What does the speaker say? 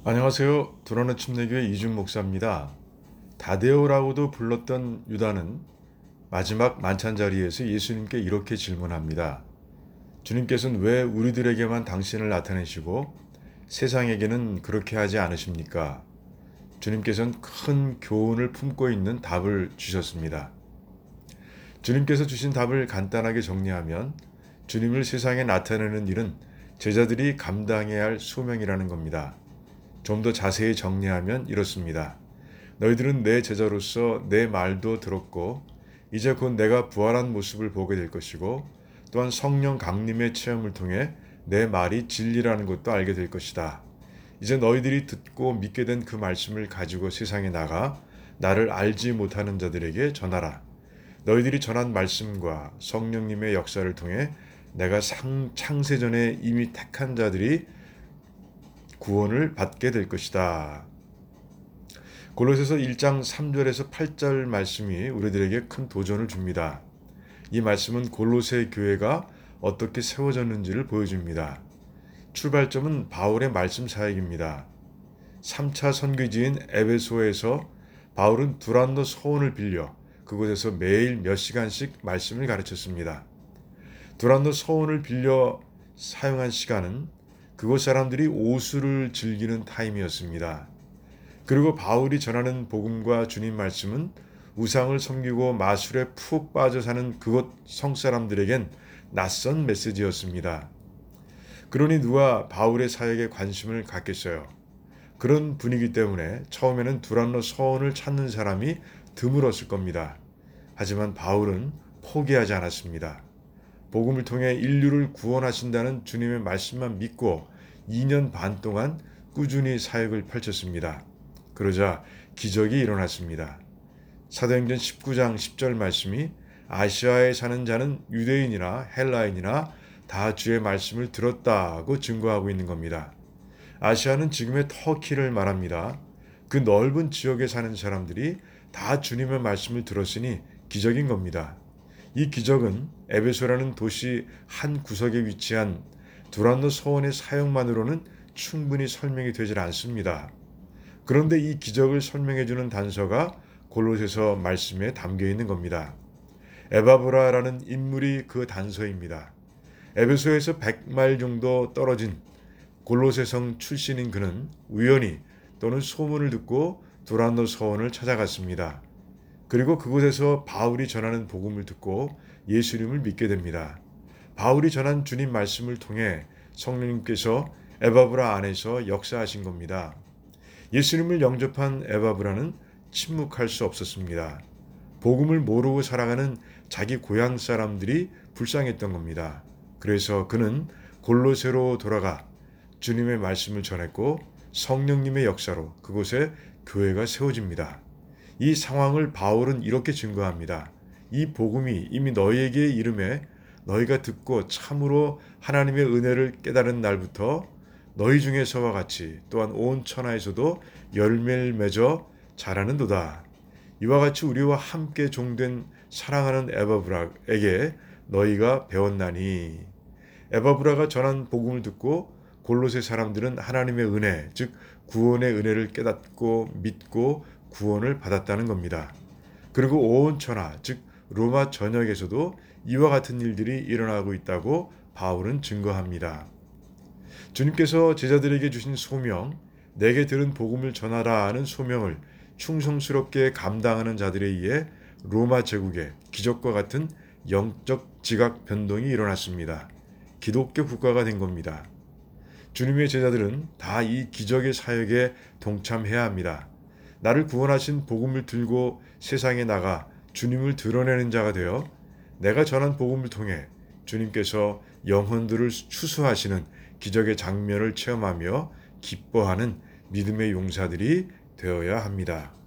안녕하세요. 두라는 침례교회 이준 목사입니다. 다데오라고도 불렀던 유다는 마지막 만찬 자리에서 예수님께 이렇게 질문합니다. 주님께서는 왜 우리들에게만 당신을 나타내시고 세상에게는 그렇게 하지 않으십니까? 주님께서는 큰 교훈을 품고 있는 답을 주셨습니다. 주님께서 주신 답을 간단하게 정리하면 주님을 세상에 나타내는 일은 제자들이 감당해야 할 소명이라는 겁니다. 좀 더 자세히 정리하면 이렇습니다. 너희들은 내 제자로서 내 말도 들었고 이제 곧 내가 부활한 모습을 보게 될 것이고 또한 성령 강림의 체험을 통해 내 말이 진리라는 것도 알게 될 것이다. 이제 너희들이 듣고 믿게 된 그 말씀을 가지고 세상에 나가 나를 알지 못하는 자들에게 전하라. 너희들이 전한 말씀과 성령님의 역사를 통해 내가 창세전에 이미 택한 자들이 구원을 받게 될 것이다. 골로새서 1장 3절에서 8절 말씀이 우리들에게 큰 도전을 줍니다. 이 말씀은 골로새 교회가 어떻게 세워졌는지를 보여줍니다. 출발점은 바울의 말씀 사역입니다. 3차 선교지인 에베소에서 바울은 두란노 서원을 빌려 그곳에서 매일 몇 시간씩 말씀을 가르쳤습니다. 두란노 서원을 빌려 사용한 시간은 그곳 사람들이 오수를 즐기는 타임이었습니다. 그리고 바울이 전하는 복음과 주님 말씀은 우상을 섬기고 마술에 푹 빠져 사는 그곳 성사람들에겐 낯선 메시지였습니다. 그러니 누가 바울의 사역에 관심을 갖겠어요. 그런 분위기 때문에 처음에는 두란노 서원을 찾는 사람이 드물었을 겁니다. 하지만 바울은 포기하지 않았습니다. 복음을 통해 인류를 구원하신다는 주님의 말씀만 믿고 2년 반 동안 꾸준히 사역을 펼쳤습니다. 그러자 기적이 일어났습니다. 사도행전 19장 10절 말씀이 아시아에 사는 자는 유대인이나 헬라인이나 다 주의 말씀을 들었다고 증거하고 있는 겁니다. 아시아는 지금의 터키를 말합니다. 그 넓은 지역에 사는 사람들이 다 주님의 말씀을 들었으니 기적인 겁니다. 이 기적은 에베소라는 도시 한 구석에 위치한 두란노 서원의 사용만으로는 충분히 설명이 되질 않습니다. 그런데 이 기적을 설명해주는 단서가 골로새서 말씀에 담겨 있는 겁니다. 에바브라라는 인물이 그 단서입니다. 에베소에서 100마일 정도 떨어진 골로새 성 출신인 그는 우연히 또는 소문을 듣고 두란노 서원을 찾아갔습니다. 그리고 그곳에서 바울이 전하는 복음을 듣고 예수님을 믿게 됩니다. 바울이 전한 주님 말씀을 통해 성령님께서 에바브라 안에서 역사하신 겁니다. 예수님을 영접한 에바브라는 침묵할 수 없었습니다. 복음을 모르고 살아가는 자기 고향 사람들이 불쌍했던 겁니다. 그래서 그는 골로새로 돌아가 주님의 말씀을 전했고 성령님의 역사로 그곳에 교회가 세워집니다. 이 상황을 바울은 이렇게 증거합니다. 이 복음이 이미 너희에게 이름에 너희가 듣고 참으로 하나님의 은혜를 깨달은 날부터 너희 중에서와 같이 또한 온 천하에서도 열매를 맺어 자라는도다. 이와 같이 우리와 함께 종된 사랑하는 에바브라에게 너희가 배웠나니. 에바브라가 전한 복음을 듣고 골로새 사람들은 하나님의 은혜, 즉 구원의 은혜를 깨닫고 믿고 구원을 받았다는 겁니다. 그리고 온 천하, 즉 로마 전역에서도 이와 같은 일들이 일어나고 있다고 바울은 증거합니다. 주님께서 제자들에게 주신 소명, 내게 들은 복음을 전하라는 소명을 충성스럽게 감당하는 자들에 의해 로마 제국에 기적과 같은 영적 지각 변동이 일어났습니다. 기독교 국가가 된 겁니다. 주님의 제자들은 다 이 기적의 사역에 동참해야 합니다. 나를 구원하신 복음을 들고 세상에 나가 주님을 드러내는 자가 되어 내가 전한 복음을 통해 주님께서 영혼들을 추수하시는 기적의 장면을 체험하며 기뻐하는 믿음의 용사들이 되어야 합니다.